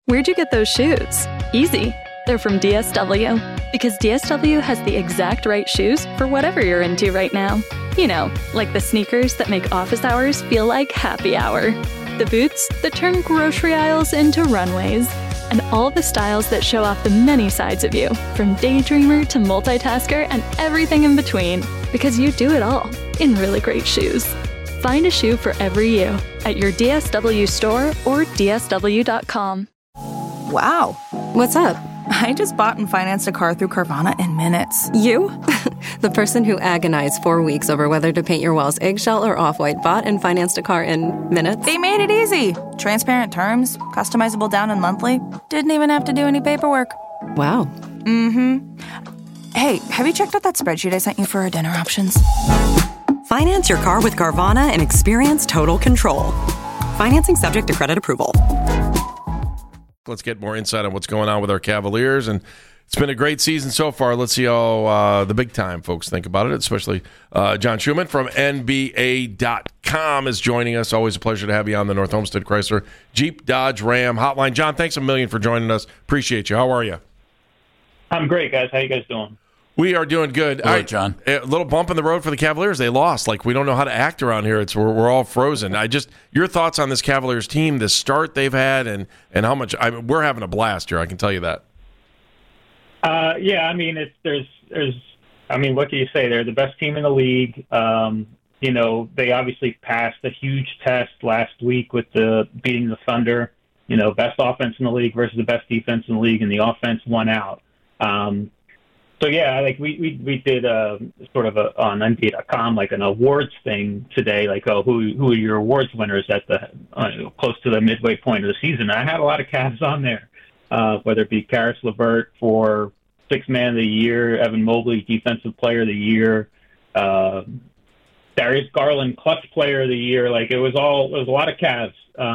Where'd you get those shoes? Easy. They're from DSW. Because DSW has the exact right shoes for whatever you're into right now. You know, like the sneakers that make office hours feel like happy hour. The boots that turn grocery aisles into runways. And all the styles that show off the many sides of you, from daydreamer to multitasker and everything in between. Because you do it all in really great shoes. Find a shoe for every you at your DSW store or DSW.com. Wow. What's up? I just bought and financed a car through Carvana in minutes. You? The person who agonized 4 weeks over whether to paint your walls eggshell or off-white bought and financed a car in minutes? They made it easy. Transparent terms, customizable down and monthly. Didn't even have to do any paperwork. Wow. Mm-hmm. Hey, have you checked out that spreadsheet I sent you for our dinner options? Finance your car with Carvana and experience total control. Financing subject to credit approval. Let's get more insight on what's going on with our Cavaliers. And it's been a great season so far. Let's see how the big-time folks think about it, especially John Schumann from NBA.com is joining us. Always a pleasure to have you on the North Homestead Chrysler Jeep Dodge Ram Hotline. John, thanks a million for joining us. Appreciate you. How are you? I'm great, guys. How you guys doing? We are doing good. Hello, John. A little bump in the road for the Cavaliers. They lost. Like, we don't know how to act around here. We're all frozen. Your thoughts on this Cavaliers team, the start they've had, and how much we're having a blast here. I can tell you that. Yeah, I mean, what can you say? They're the best team in the league. They obviously passed a huge test last week with beating the Thunder. Best offense in the league versus the best defense in the league, and the offense won out. So yeah, like we did sort of on NBA.com like an awards thing today, like who are your awards winners at the close to the midway point of the season. And I had a lot of Cavs on there, whether it be Karis LeVert for Sixth Man of the Year, Evan Mobley Defensive Player of the Year, Darius Garland Clutch Player of the Year. Like it was a lot of Cavs.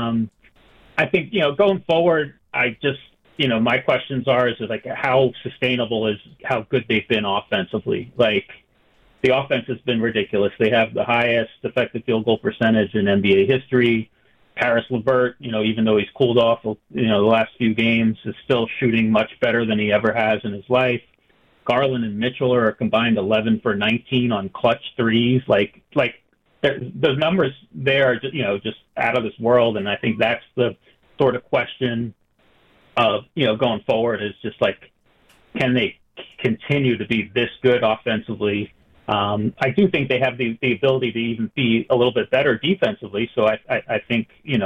I think going forward, my questions is like how sustainable is how good they've been offensively. Like the offense has been ridiculous. They have the highest effective field goal percentage in NBA history. Karis LeVert, even though he's cooled off, the last few games, is still shooting much better than he ever has in his life. Garland and Mitchell are combined 11 for 19 on clutch threes. Like those numbers there are just out of this world. And I think that's the sort of question of going forward is just like, can they continue to be this good offensively? I do think they have the ability to even be a little bit better defensively. So I think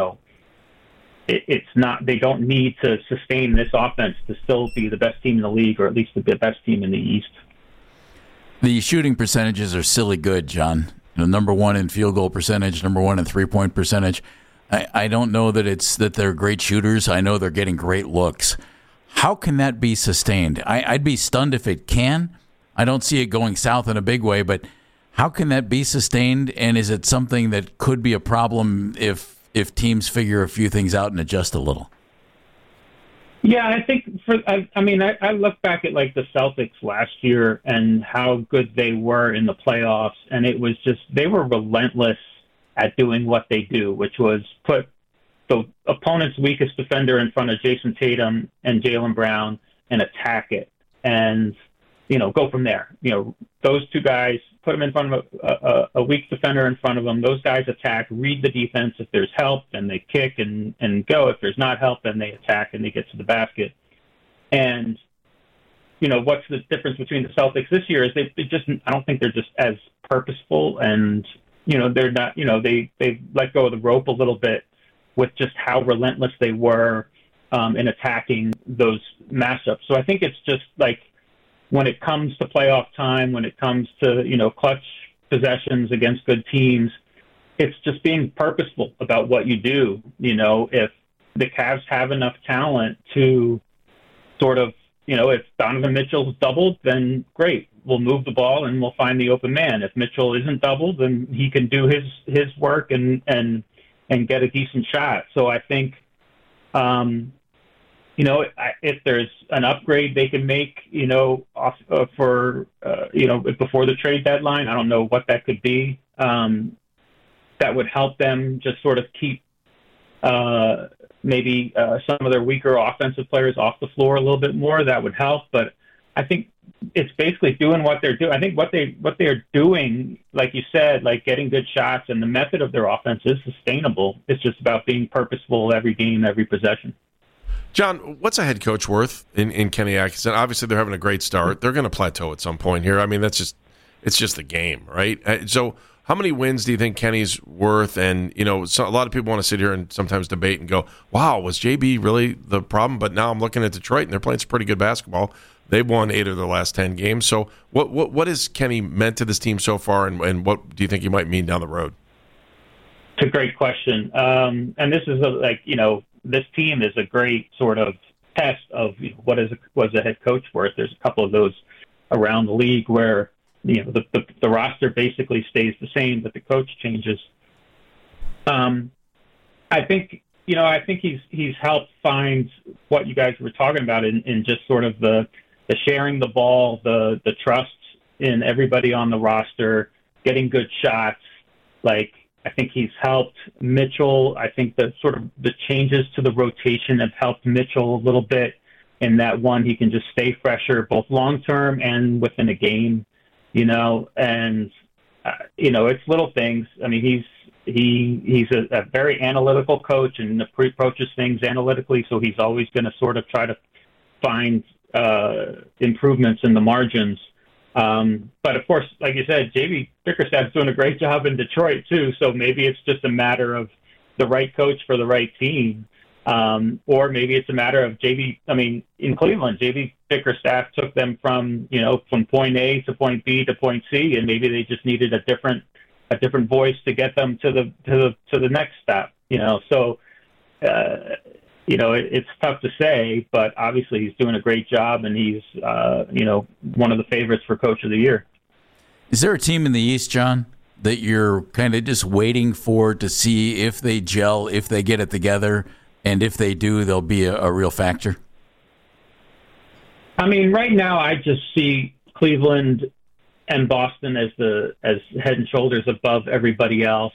it's not, they don't need to sustain this offense to still be the best team in the league, or at least the best team in the East. The shooting percentages are silly good, John. Number one in field goal percentage, number one in 3-point percentage. I don't know that they're great shooters. I know they're getting great looks. How can that be sustained? I'd be stunned if it can. I don't see it going south in a big way, but how can that be sustained? And is it something that could be a problem if teams figure a few things out and adjust a little? Yeah, I think I look back at like the Celtics last year and how good they were in the playoffs, and it was just they were relentless at doing what they do, which was put the opponent's weakest defender in front of Jason Tatum and Jaylen Brown and attack it, and go from there. Those two guys, put them in front of a weak defender in front of them. Those guys attack, read the defense. If there's help, then they kick and go. If there's not help, then they attack and they get to the basket. And what's the difference between the Celtics this year is I don't think they're just as purposeful, and they're not, they let go of the rope a little bit with just how relentless they were in attacking those matchups. So I think it's just like when it comes to playoff time, when it comes to, clutch possessions against good teams, it's just being purposeful about what you do. If the Cavs have enough talent to sort of, if Donovan Mitchell's doubled, then great. We'll move the ball and we'll find the open man. If Mitchell isn't doubled, then he can do his work and get a decent shot. So I think, if there's an upgrade they can make, before the trade deadline, I don't know what that could be. That would help them just sort of keep, maybe some of their weaker offensive players off the floor a little bit more. That would help. But I think it's basically doing what they're doing. I think what they're doing, like you said, like getting good shots, and the method of their offense is sustainable. It's just about being purposeful every game, every possession. John, what's a head coach worth in Kenny Atkinson? Obviously, they're having a great start. They're going to plateau at some point here. I mean, it's just the game, right? So how many wins do you think Kenny's worth? And, so a lot of people want to sit here and sometimes debate and go, wow, was JB really the problem? But now I'm looking at Detroit, and they're playing some pretty good basketball. They've won 8 of their last 10 games. So what has Kenny meant to this team so far, and what do you think he might mean down the road? It's a great question. And this is this team is a great sort of test of what was a head coach worth. There's a couple of those around the league where the roster basically stays the same, but the coach changes. I think he's helped find what you guys were talking about in just sort of the sharing the ball, the trust in everybody on the roster, getting good shots. Like, I think he's helped Mitchell. I think that sort of the changes to the rotation have helped Mitchell a little bit in that one. He can just stay fresher, both long term and within a game, and it's little things. I mean, he's a very analytical coach and approaches things analytically. So he's always going to sort of try to find improvements in the margins. But of course, like you said, JB Bickerstaff's doing a great job in Detroit too. So maybe it's just a matter of the right coach for the right team. Or maybe it's a matter of in Cleveland, JB Bickerstaff took them from point A to point B to point C, and maybe they just needed a different voice to get them to the next step. So it's tough to say, but obviously he's doing a great job, and he's one of the favorites for Coach of the Year. Is there a team in the East, John, that you're kind of just waiting for to see if they gel, if they get it together, and if they do, they'll be a real factor? I mean, right now I just see Cleveland and Boston as head and shoulders above everybody else.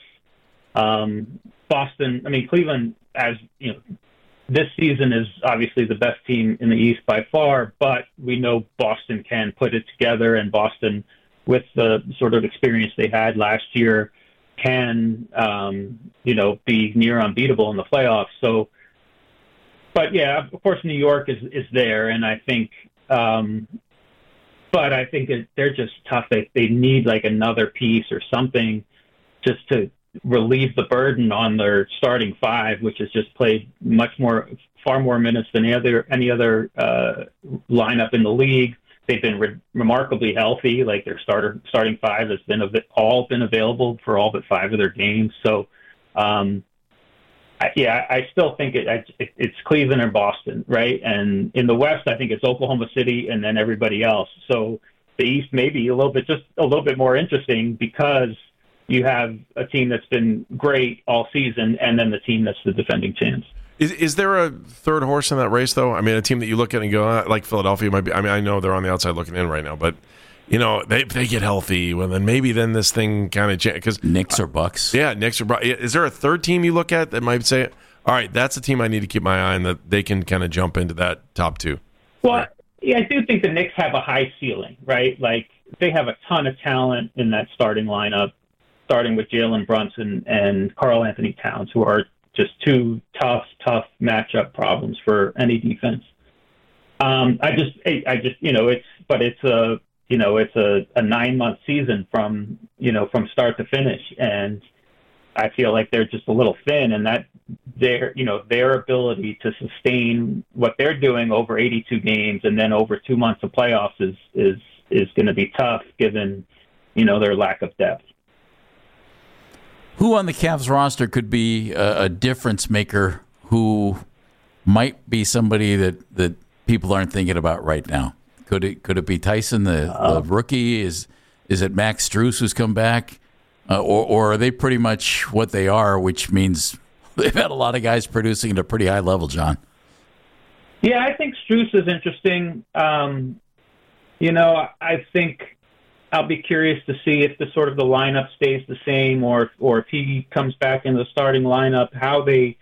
Cleveland, as this season is obviously the best team in the East by far, but we know Boston can put it together, and Boston, with the sort of experience they had last year, can be near unbeatable in the playoffs. So, but yeah, of course, New York is there, and I think, but I think they're just tough. They need like another piece or something just to relieve the burden on their starting five, which has just played far more minutes than any other lineup in the league. They've been remarkably healthy. Like their starting five has all been available for all but 5 of their games. So, I still think it's Cleveland and Boston, right? And in the West, I think it's Oklahoma City and then everybody else. So the East may be a little bit more interesting because you have a team that's been great all season, and then the team that's the defending champs. Is there a third horse in that race, though? I mean, a team that you look at and go, like Philadelphia might be. I mean, I know they're on the outside looking in right now, but they get healthy, well, then maybe this thing kind of changes. Knicks or Bucks? Yeah, Knicks or Bucks. Is there a third team you look at that might say, all right, that's a team I need to keep my eye on, that they can kind of jump into that top 2? Well, yeah, I do think the Knicks have a high ceiling, right? Like they have a ton of talent in that starting lineup, starting with Jalen Brunson and Karl Anthony Towns, who are just 2 tough matchup problems for any defense. It's a 9-month season from start to finish, and I feel like they're just a little thin, and that their ability to sustain what they're doing over 82 games and then over 2 months of playoffs is going to be tough given their lack of depth. Who on the Cavs roster could be a difference maker who might be somebody that people aren't thinking about right now? Could it be Tyson, the rookie? Is it Max Strus who's come back? Or are they pretty much what they are, which means they've had a lot of guys producing at a pretty high level, John? Yeah, I think Strus is interesting. I think I'll be curious to see if the lineup stays the same or if he comes back in the starting lineup, how they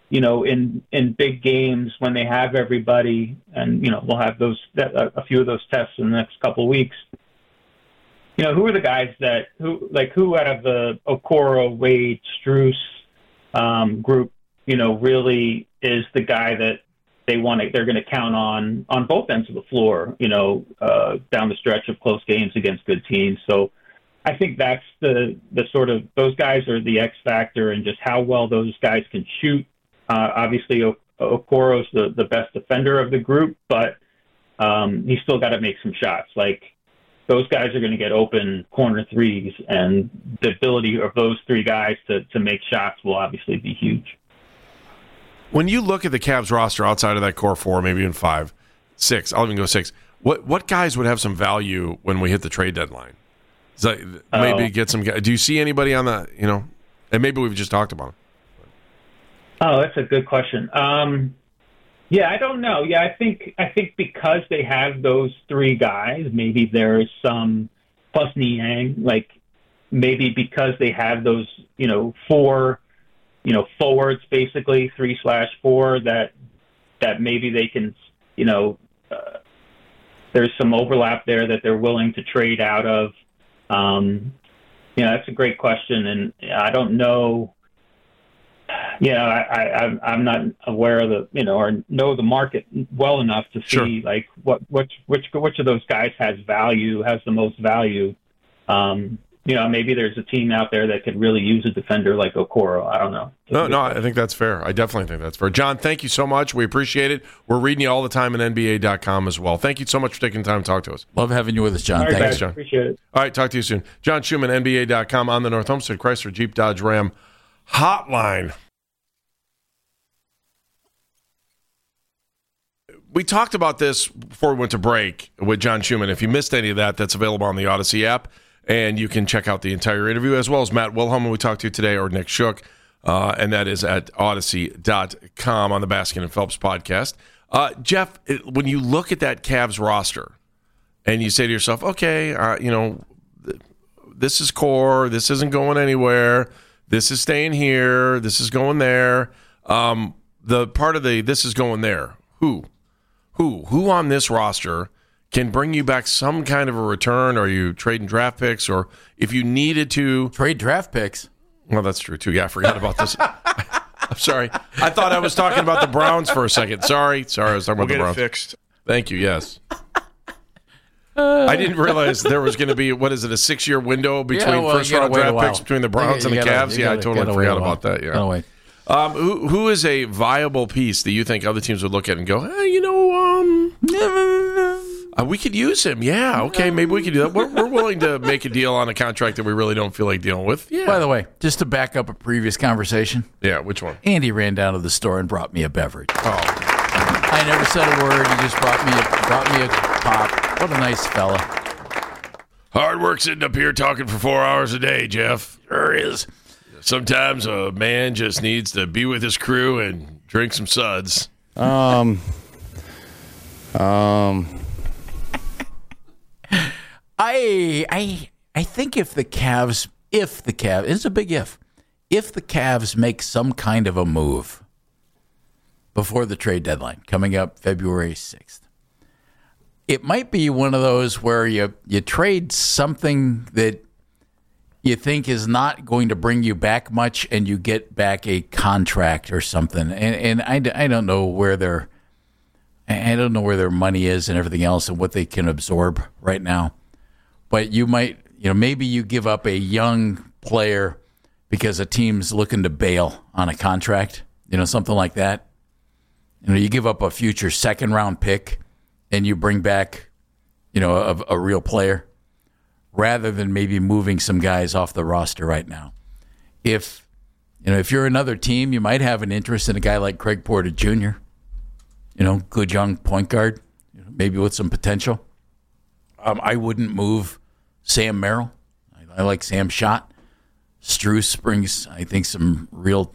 in big games when they have everybody, and we'll have a few of those tests in the next couple of weeks. Who are the guys who out of the Okoro, Wade, Strus group, really is the guy that they're going to count on both ends of the floor, down the stretch of close games against good teams. So I think that's the sort of, those guys are the X factor, and just how well those guys can shoot. Obviously, Okoro's the best defender of the group, but he's still got to make some shots. Like, those guys are going to get open corner threes, and the ability of those three guys to make shots will obviously be huge. When you look at the Cavs roster outside of that core four, maybe even 5, 6, I'll even go 6, what guys would have some value when we hit the trade deadline? Maybe get some guys. Do you see anybody on the, and maybe we've just talked about them? Oh, that's a good question. Yeah, I don't know. Yeah, I think because they have those three guys, maybe there is some plus Niang, like maybe because they have those, 4, forwards, basically 3/4, that maybe they can, there's some overlap there that they're willing to trade out of. That's a great question, and I don't know. I'm not aware of or know the market well enough to see like which of those guys has the most value. Maybe there's a team out there that could really use a defender like Okoro. I don't know. No, I think that's fair. I definitely think that's fair. John, thank you so much. We appreciate it. We're reading you all the time at NBA.com as well. Thank you so much for taking the time to talk to us. Love having you with us, John. All right, Thanks, guys, John. Appreciate it. All right, talk to you soon. John Schumann, NBA.com, on the North Homestead Chrysler Jeep Dodge Ram hotline. We talked about this before we went to break with John Schumann. If you missed any of that, that's available on the Odyssey app, and you can check out the entire interview, as well as Matt Wilhelm, who we talked to today, or Nick Shook, and that is at Odyssey.com on the Baskin and Phelps podcast. Jeff, when you look at that Cavs roster and you say to yourself, okay, this is core, this isn't going anywhere, this is staying here, this is going there, the part of this is going there, who on this roster can bring you back some kind of a return? Are you trading draft picks, or if you needed to trade draft picks? Well, that's true too. Yeah, I forgot about this. I'm sorry. I thought I was talking about the Browns for a second. Sorry. I was talking about the Browns. We'll get it fixed. Thank you. Yes. I didn't realize there was going to be, a 6-year window between first-round draft picks between the Browns and the Cavs? I totally forgot about that. Yeah. Who is a viable piece that you think other teams would look at and go, hey, we could use him. Yeah, okay, maybe we could do that. We're willing to make a deal on a contract that we really don't feel like dealing with. Yeah. By the way, just to back up a previous conversation. Yeah, which one? Andy ran down to the store and brought me a beverage. Oh. I never said a word. He just brought me a pop. What a nice fella. Hard work sitting up here talking for 4 hours a day, Jeff. Sure is. Sometimes a man just needs to be with his crew and drink some suds. I think if the Cavs, it's a big if the Cavs make some kind of a move before the trade deadline coming up February 6th, it might be one of those where you trade something that you think is not going to bring you back much, and you get back a contract or something. And I don't know where their money is and everything else and what they can absorb right now. But you might, maybe you give up a young player because a team's looking to bail on a contract, something like that. You give up a future second-round pick and you bring back, a real player, rather than maybe moving some guys off the roster right now. If you're another team, you might have an interest in a guy like Craig Porter Jr., good young point guard, maybe with some potential. I wouldn't move Sam Merrill. I like Sam's shot. Strus brings, I think, some real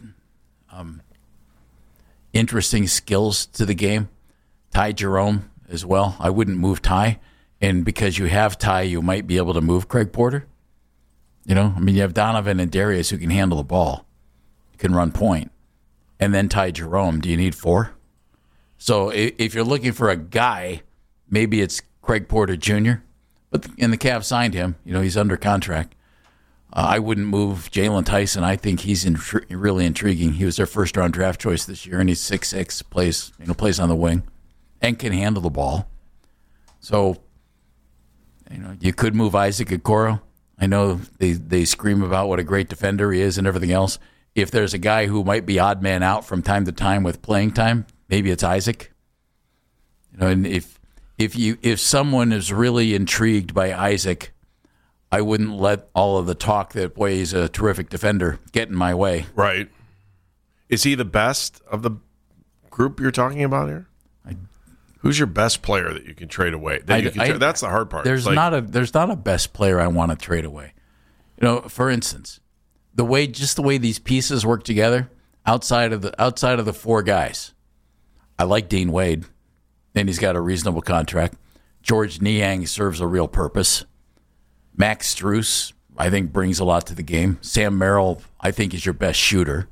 interesting skills to the game. Ty Jerome as well. I wouldn't move Ty. And because you have Ty, you might be able to move Craig Porter. You have Donovan and Darius who can handle the ball, can run point. and then Ty Jerome, do you need 4? So if you're looking for a guy, maybe it's Craig Porter Jr., and the Cavs signed him. He's under contract. I wouldn't move Jalen Tyson. I think he's really intriguing. He was their first-round draft choice this year, and he's 6'6", plays on the wing, and can handle the ball. So, you could move Isaac Okoro. I know they scream about what a great defender he is and everything else. If there's a guy who might be odd man out from time to time with playing time, maybe it's Isaac. And if someone is really intrigued by Isaac, I wouldn't let all of the talk that, boy, he's a terrific defender get in my way. Right. Is he the best of the group you're talking about here? Who's your best player that you can trade away? That's the hard part. There's not a best player I want to trade away. For instance, the way these pieces work together, outside of the 4 guys, I like Dean Wade, and he's got a reasonable contract. George Niang serves a real purpose. Max Strus, I think, brings a lot to the game. Sam Merrill, I think, is your best shooter.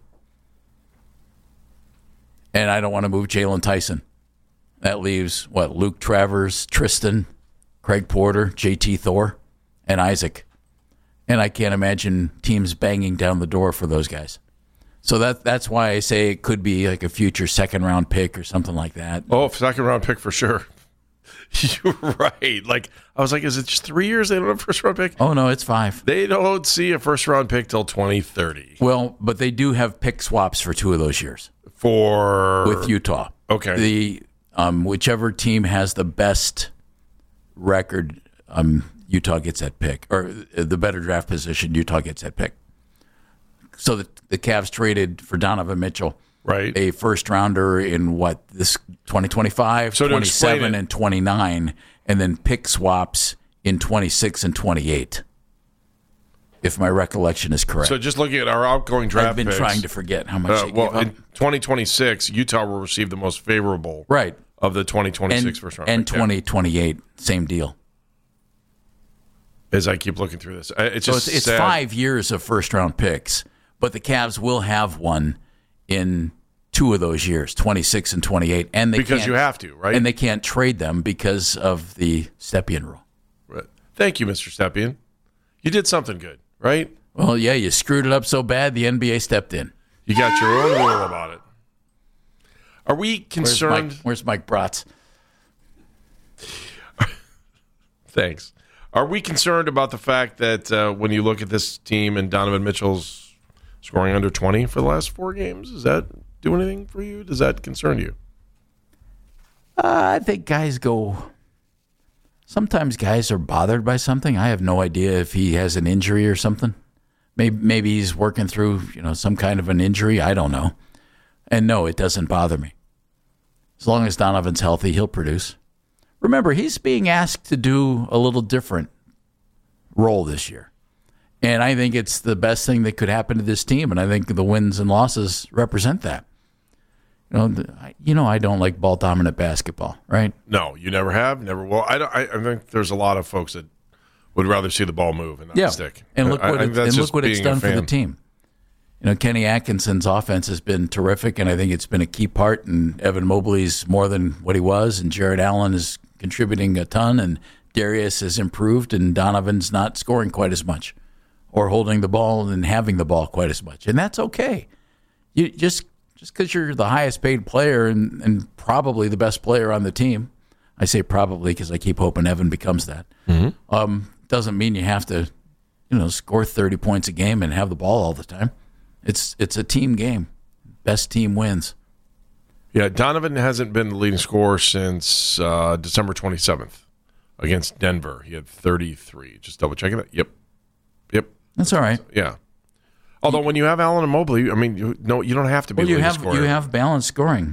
And I don't want to move Jalen Tyson. That leaves, Luke Travers, Tristan, Craig Porter, JT Thor, and Isaac. And I can't imagine teams banging down the door for those guys. So that's why I say it could be like a future second-round pick or something like that. Oh, second-round pick for sure. You're right. I was like, is it just 3 years they don't have a first-round pick? Oh, no, it's 5. They don't see a first-round pick till 2030. Well, but they do have pick swaps for 2 of those years. With Utah. Okay. The whichever team has the best record, Utah gets that pick. Or the better draft position, Utah gets that pick. So the Cavs traded for Donovan Mitchell. Right. A first-rounder in this 2025, so 27, and 29, and then pick swaps in 26 and 28, if my recollection is correct. So just looking at our outgoing draft picks. I've been trying to forget how much they gave up. In 2026, Utah will receive the most favorable of the 2026 first round. And 2028, same deal. As I keep looking through this. It's 5 years of first-round picks, but the Cavs will have one in 2 of those years, 26 and 28. And because you have to, right? And they can't trade them because of the Stepien rule. Right. Thank you, Mr. Stepien. You did something good, right? Well, yeah, you screwed it up so bad, the NBA stepped in. You got your own rule about it. Are we concerned? Where's Mike Bratz? Thanks. Are we concerned about the fact that when you look at this team and Donovan Mitchell's scoring under 20 for the last 4 games, does that do anything for you? Does that concern you? I think sometimes guys are bothered by something. I have no idea if he has an injury or something. Maybe he's working through, some kind of an injury. I don't know. And no, it doesn't bother me. As long as Donovan's healthy, he'll produce. Remember, he's being asked to do a little different role this year. And I think it's the best thing that could happen to this team, and I think the wins and losses represent that. I don't like ball-dominant basketball, right? No, you never have, never will. I think there's a lot of folks that would rather see the ball move and not stick. And look what it's done for the team. Kenny Atkinson's offense has been terrific, and I think it's been a key part, and Evan Mobley's more than what he was, and Jared Allen is contributing a ton, and Darius has improved, and Donovan's not scoring quite as much or holding the ball and having the ball quite as much. And that's okay. You just because you're the highest paid player and probably the best player on the team, I say probably because I keep hoping Evan becomes that, doesn't mean you have to, score 30 points a game and have the ball all the time. It's a team game. Best team wins. Yeah, Donovan hasn't been the leading scorer since December 27th against Denver. He had 33. Just double checking that. Yep. That's all right. Yeah. Although when you have Allen and Mobley, I mean, you don't have to be the leading scorer. You have balanced scoring.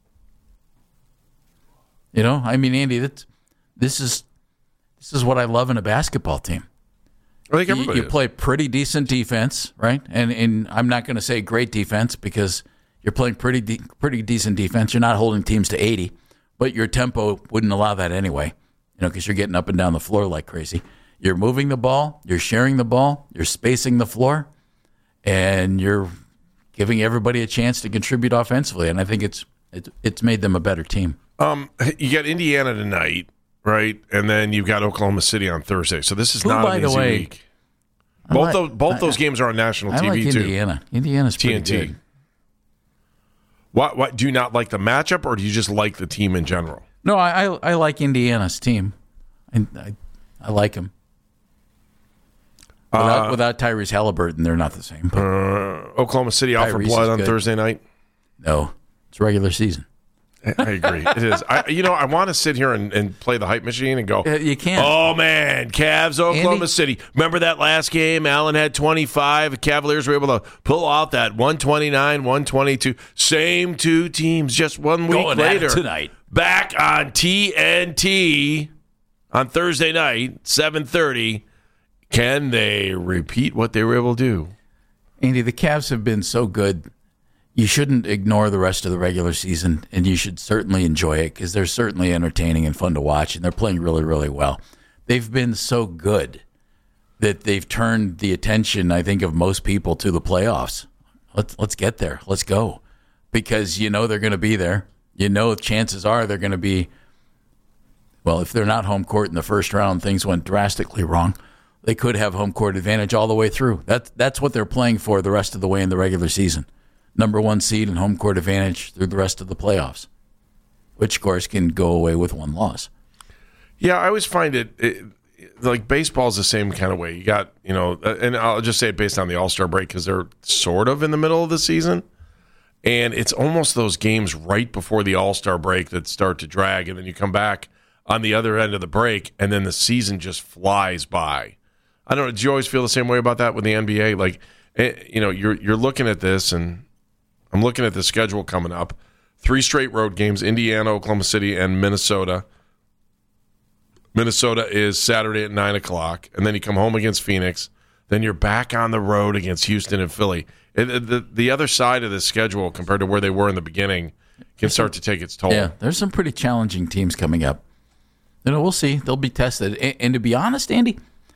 Andy, this is what I love in a basketball team. I think everybody you play pretty decent defense, right? And I'm not going to say great defense because you're playing pretty decent defense. You're not holding teams to 80, but your tempo wouldn't allow that anyway, because you're getting up and down the floor like crazy. You're moving the ball, you're sharing the ball, you're spacing the floor, and you're giving everybody a chance to contribute offensively, and I think it's made them a better team. You got Indiana tonight, right? And then you've got Oklahoma City on Thursday. So this is not an easy week. Both those games are on national TV, like too. Indiana. Indiana's pretty TNT. good. What do you not like the matchup, or do you just like the team in general? No, I like Indiana's team. I like them. Without Tyrese Halliburton, they're not the same. Oklahoma City out for blood on Thursday night? No, it's regular season. I agree. It is. I want to sit here and play the hype machine and go, you can't. Oh, man, Cavs, Oklahoma City. Remember that last game? Allen had 25. The Cavaliers were able to pull off that 129, 122. Same two teams just 1 week Going later. at it tonight. Back on TNT on Thursday night, 7:30. Can they repeat what they were able to do? Andy, the Cavs have been so good. You shouldn't ignore the rest of the regular season, and you should certainly enjoy it because they're certainly entertaining and fun to watch, and they're playing really, really well. They've been so good that they've turned the attention, I think, of most people to the playoffs. Let's get there. Let's go. Because they're going to be there. Chances are they're going to be, well, if they're not home court in the first round, things went drastically wrong. They could have home court advantage all the way through. That's what they're playing for the rest of the way in the regular season. Number 1 seed and home court advantage through the rest of the playoffs, which, of course, can go away with one loss. Yeah, I always find it like baseball's the same kind of way. You got, and I'll just say it based on the All-Star break because they're sort of in the middle of the season. And it's almost those games right before the All-Star break that start to drag. And then you come back on the other end of the break, and then the season just flies by. I don't know. Do you always feel the same way about that with the NBA? Like, you're looking at this, and I'm looking at the schedule coming up. 3 straight road games, Indiana, Oklahoma City, and Minnesota. Minnesota is Saturday at 9 o'clock, and then you come home against Phoenix. Then you're back on the road against Houston and Philly. The other side of this schedule, compared to where they were in the beginning, can start to take its toll. Yeah, there's some pretty challenging teams coming up. We'll see. They'll be tested. And to be honest, Andy,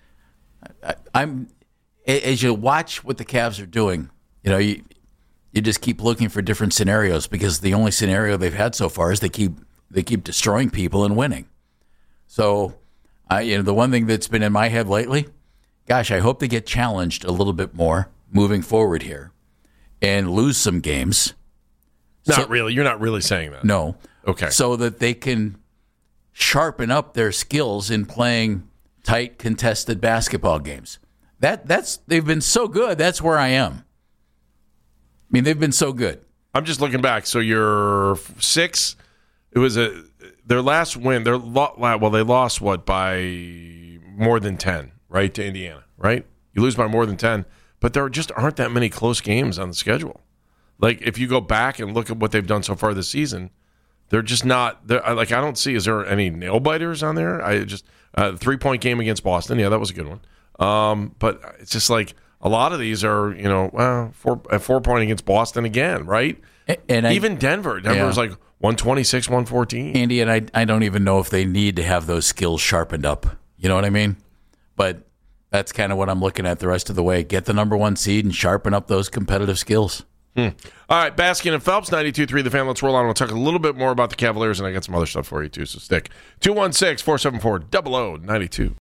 as you watch what the Cavs are doing, you just keep looking for different scenarios because the only scenario they've had so far is they keep destroying people and winning. So, the one thing that's been in my head lately, gosh, I hope they get challenged a little bit more moving forward here and lose some games. Not really. You're not really saying that. No. Okay. So that they can sharpen up their skills in playing tight, contested basketball games. They've been so good. That's where I am. I mean, they've been so good. I'm just looking back. So you're 6. It was their last win. They lost by more than 10, right, to Indiana, right? You lose by more than 10, but there just aren't that many close games on the schedule. Like if you go back and look at what they've done so far this season, they're just not. I don't see. Is there any nail biters on there? I just 3-point game against Boston. Yeah, that was a good one. But it's just like. A lot of these are, 4-point against Boston again, right? And even Denver. Denver's like 126, 114. Andy, and I don't even know if they need to have those skills sharpened up. You know what I mean? But that's kind of what I'm looking at the rest of the way. Get the number 1 seed and sharpen up those competitive skills. All right, Baskin and Phelps, 92.3 The Fan. Let's roll on. We'll talk a little bit more about the Cavaliers, and I got some other stuff for you, too, so stick. 216-474-0092.